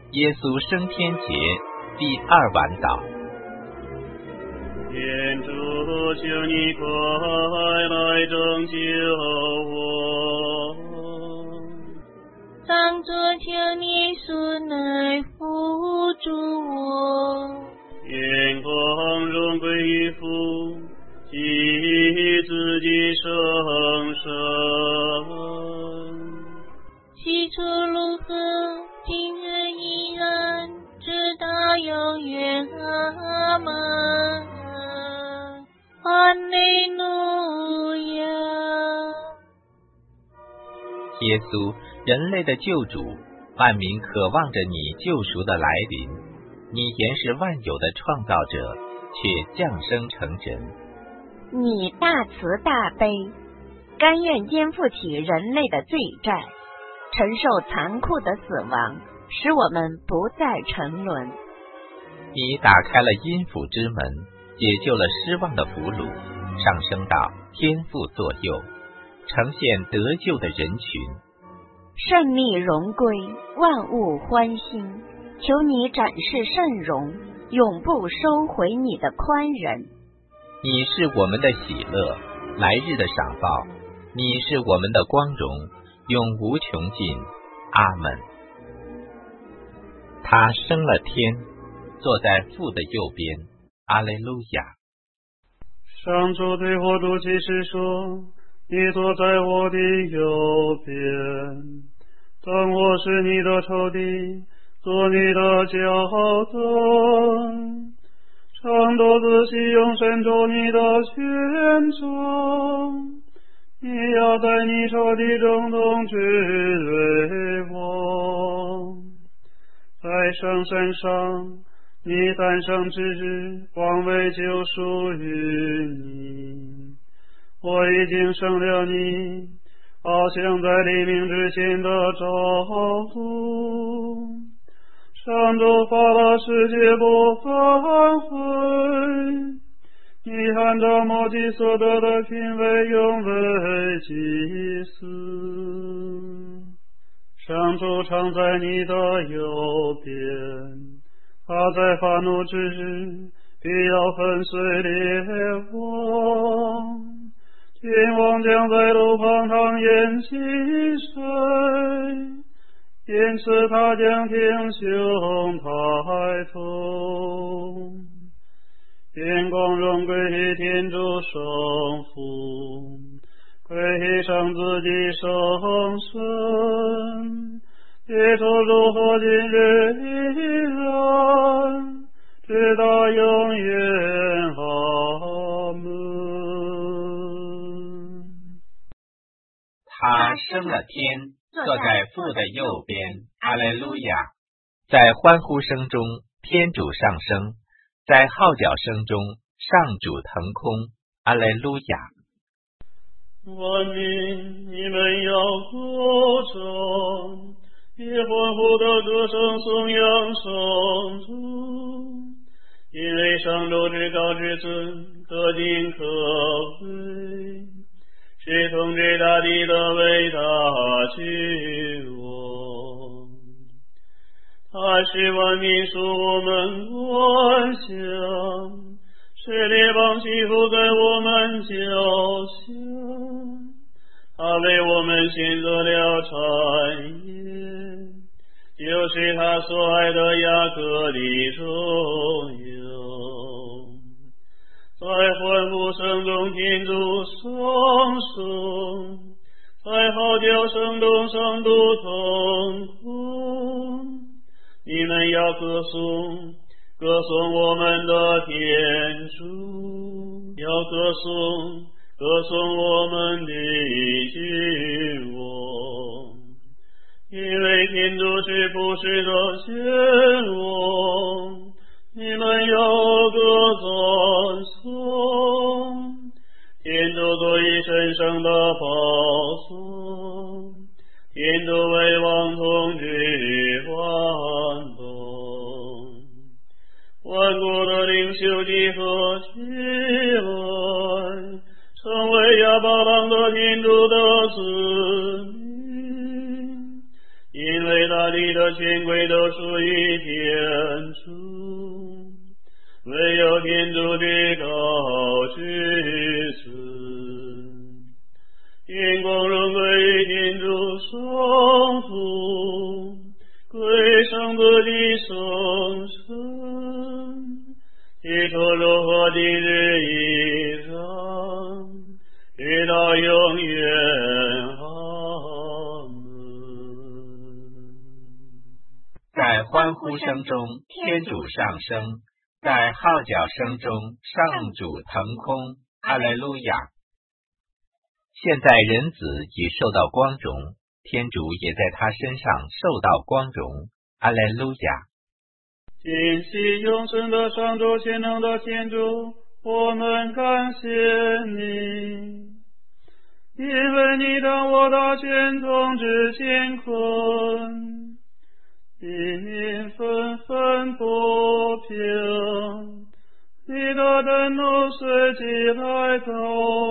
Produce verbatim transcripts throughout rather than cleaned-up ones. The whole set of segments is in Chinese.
耶稣升天节第二晚祷。 天主，求你快来拯救我。 上主，求你速来扶助我。 愿光荣归于父及子及圣神， 起初如何，今日依然，直到永远。阿们。哈利路亚。 耶稣，人类的救主，万民渴望着你救赎的来临。你原是万有的创造者，却降生成人。 你大慈大悲，甘愿肩负起人类的罪债，承受残酷的死亡，使我们不再沉沦。 你打开了阴府之门，解救了失望的俘虏，上升到天父左右，呈现得救的人群。 胜利荣归，万物欢欣，求你展示圣容，永不收回你的宽仁。 你是我们的喜乐，来日的赏报，你是我们的光荣，永无穷尽。阿们。他升了天，坐在父的右边。阿肋路亚。 上主对我读启示说，你坐在我的右边，当我是你的仇敌，做你的脚凳，常多仔细用伸出你的权杖，你要在你仇敌中统治为王。在圣山上，你诞生之日，王位就属于你。我已经生了你，好像在黎明之前的朝露。上主发了世界不反悔，你按照摩基所得的品位，永为祭司。上主常在你的右边，他在发怒之日，必要粉碎列王。天王将在路旁堂演戏谁？因此他将挺胸抬头。愿光荣归于天主圣父，归于圣子及圣神，也出如何今日依然，直到永远。阿们。 他升了天，坐在父的右边。阿肋路亚。在欢呼声中，天主上升；在号角声中，上主腾空。阿肋路亚。 万民，你们要歌唱，以欢呼的歌声颂扬上主，因为上主至高至尊，可敬可畏，是统治大地的伟大君王。他是万民属我们管辖，是列邦祈福在我们脚下。他为我们选择了产业，就是他所爱的雅各的荣耀。在欢呼声中，天主上升；在号角声中，上主腾空。你们要歌颂，歌颂我们的天主，要歌颂，歌颂我们的君王，因为天主是普世的君王。你们要歌赞颂，天主坐于神圣的宝座，天主为王统治万邦。万国的领袖集合起来，成为亚伯郎的天主的子民，因为大地的权贵都属于子，因光荣归天主圣父，归圣子的圣神，地头柔和的日以上，直到永远。阿门。 在欢呼声中，天主上升；在号角声中，上主腾空。阿莱路亚！现在人子已受到光荣，天主也在他身上受到光荣。阿莱路亚！ 今夕永生的上主，全能的天主，我们感谢你，因为你当我大权统治乾坤，地面纷纷不平，你的震怒随即来到，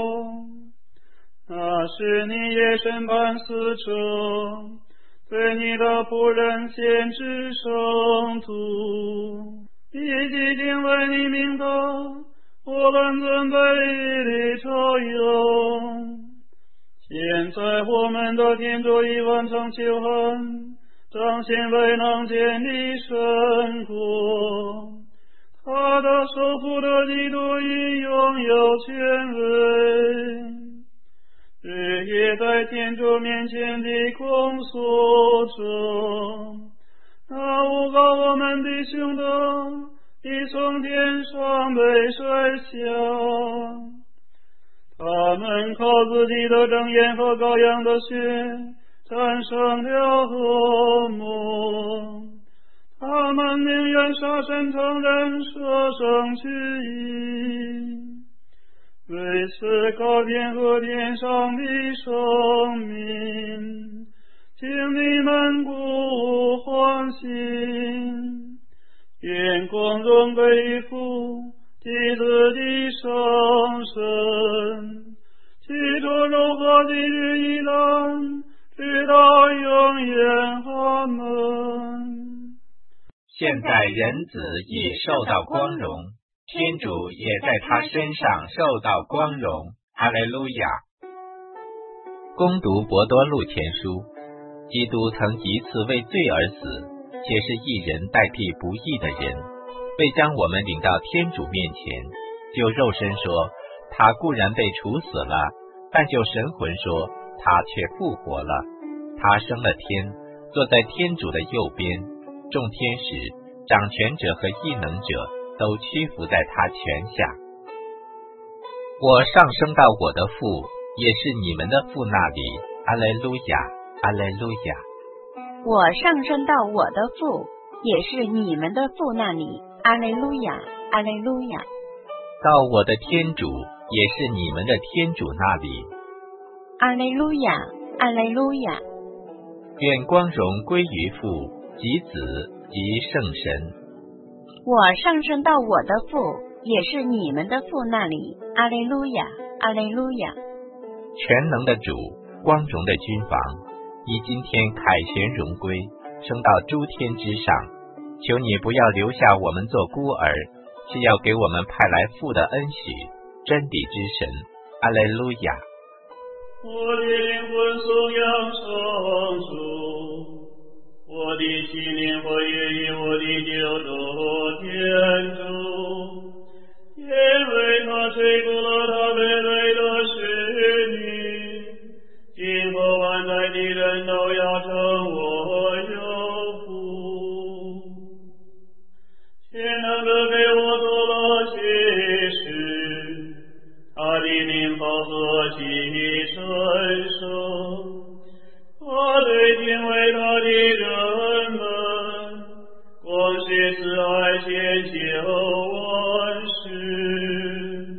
那时你也审判死者，对你的仆人先知圣徒，以及敬畏你名的我们准备的朝用。现在我们的天主已完成救恩，彰显为能建立神国，他的受父的基督已拥有权威，日夜在天主面前的控诉者，那诬告我们弟兄的已从天上被摔下，他们靠自己的正言和羔羊的血战胜了恶魔，他们宁愿杀身承认舍生取义，为此高天和天上的生命，请你们鼓欢心，愿光荣归父及子的圣神，起初如何今日依然，直到永远。阿门。 现在人子已受到光荣，天主也在他身上受到光荣。阿莱路亚！攻读伯多禄前书，基督曾一次为罪而死，且是义人代替不义的人，为将我们领到天主面前。就肉身说，他固然被处死了，但就神魂说，他却复活了。他升了天，坐在天主的右边，众天使、掌权者和异能者都屈服在他权下。我上升到我的父，也是你们的父那里。阿莱路亚，阿莱路亚！ 我上升到我的父，也是你们的父那里。阿莱路亚，阿莱路亚！ 到我的天主，也是你们的天主那里。 阿莱路亚，阿莱路亚！ 愿光荣归于父及子及圣神。 我上升到我的父，也是你们的父那里。阿莱路亚，阿莱路亚！ 全能的主，光荣的君王，你今天凯旋荣归，升到诸天之上，求你不要留下我们做孤儿，是要给我们派来父的恩许，真理之神。阿莱路亚！ 我的灵魂颂扬上主，我的心灵活跃于我的救主天主，因为他垂顾了他被罪的使女，今后万代的人都要称我有福。全能的给我做了启示，他的名号何其神圣，他对敬畏他的人们，光是慈爱千秋万世。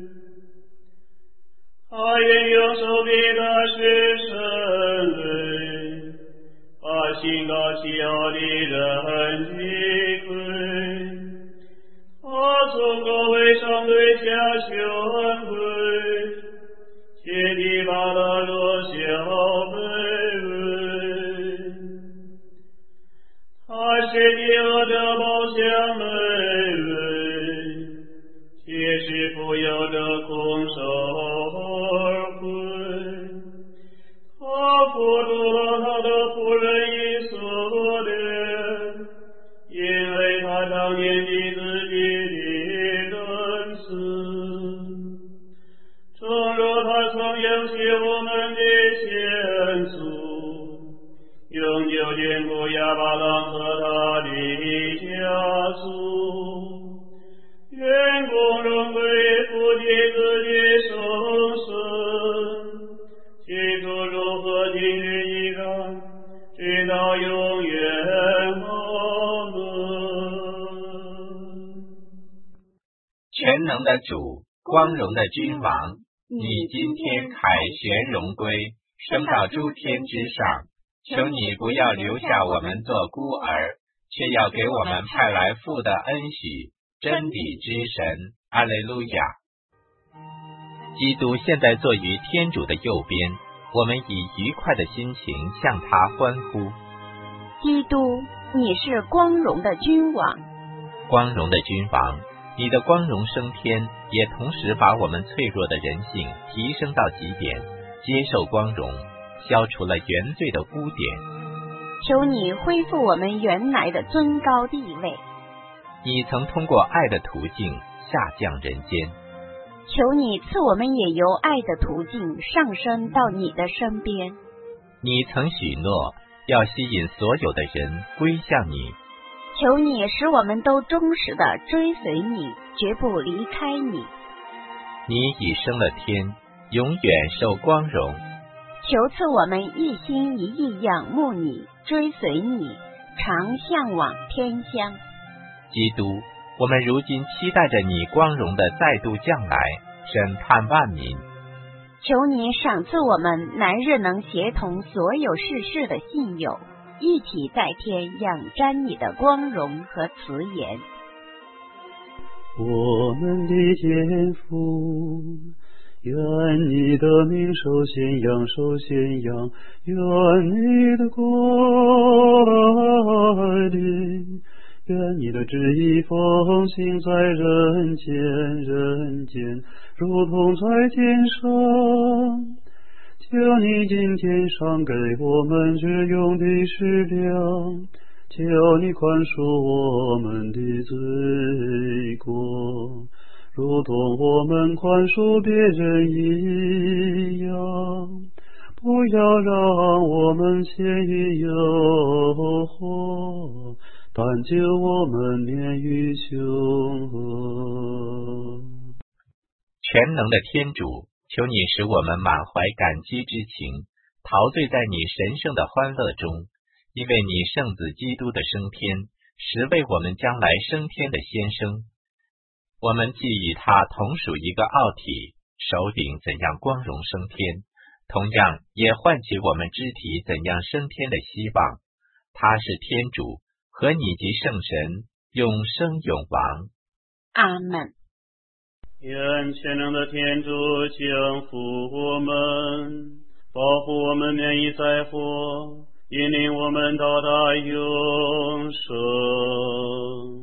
他愿用手臂的是神类，把心高气傲的人击溃。他从高位上对下羞恩惠，切地把他弱小卑微。他是地恶者宝相卑微，且是富有者空手他曾应许我们的先祖，永久坚固亚巴郎和他的家族，愿光荣归父及子的圣神，起初如何今日依然，直到永远。阿门。 全能的主，光荣的君王，你今天凯旋荣归，升到诸天之上，求你不要留下我们做孤儿，却要给我们派来父的恩许，真理之神。阿肋路亚。基督现在坐于天主的右边，我们以愉快的心情向他欢呼。 基督，你是光荣的君王， 光荣的君王，你的光荣升天，也同时把我们脆弱的人性提升到极点，接受光荣，消除了原罪的污点。 求你恢复我们原来的尊高地位。 你曾通过爱的途径下降人间， 求你赐我们也由爱的途径上升到你的身边。 你曾许诺要吸引所有的人归向你， 求你使我们都忠实地追随你，绝不离开你。 你已升了天，永远受光荣。 求赐我们一心一意仰慕你，追随你，常向往天乡。 基督，我们如今期待着你光荣的再度降来，审判万民。 求你赏赐我们来日能协同所有世事的信友，一起在天仰瞻你的光荣和慈颜。 我们的天父，愿你的名受宣扬，受宣扬，愿你的国来临，愿你的旨意奉行在人间，人间如同在天上。求你今天赏给我们日用的食粮，求你宽恕我们的罪过，如同我们宽恕别人一样，不要让我们陷于诱惑，但救我们免于凶恶。 全能的天主，求你使我们满怀感激之情，陶醉在你神圣的欢乐中，因为你圣子基督的升天，实为我们将来升天的先生。我们既与他同属一个奥体，首领怎样光荣升天，同样也唤起我们肢体怎样升天的希望。他是天主，和你及圣神永生永王。 阿门。 愿全能的天主降福我们，保护我们免于灾祸，引领我们到达永生。